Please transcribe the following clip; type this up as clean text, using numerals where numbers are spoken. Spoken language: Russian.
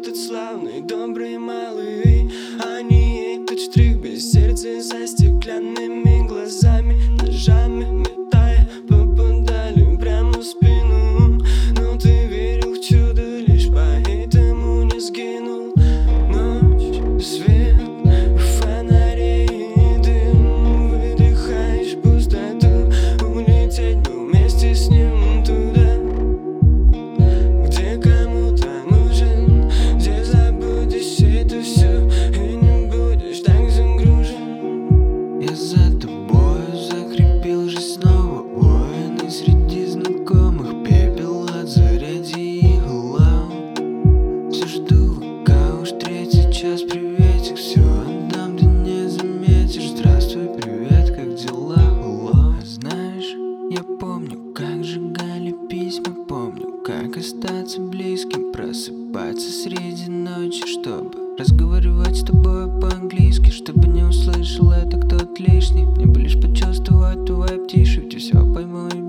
этот славный, добрый малый. Они этот штрих без сердца, со стеклянными глазами, ножами метая попадали прямо в спину. Но ты верил в чудо, лишь поэтому не сгинул. Ночь, свет, фонарей и дым, выдыхаешь пустоту. Улететь бы вместе с ним туда, где кому-то нужен, где забудешь это все и не будешь так загружен. Я за тобою закрепил же снова воин, и среди знакомых пепел от заряди игла. Все жду, пока уж третий час, приветик, все отдам, ты не заметишь. Здравствуй, привет, как дела? Алло. Знаешь, я помню, как сжигали письма, помню, как остаться близким, просыпаться среди ночи, чтобы разговаривать с тобой по-английски, чтобы не услышал это кто-то лишний, мне бы лишь почувствовать твой вайб тише, ведь я все пойму и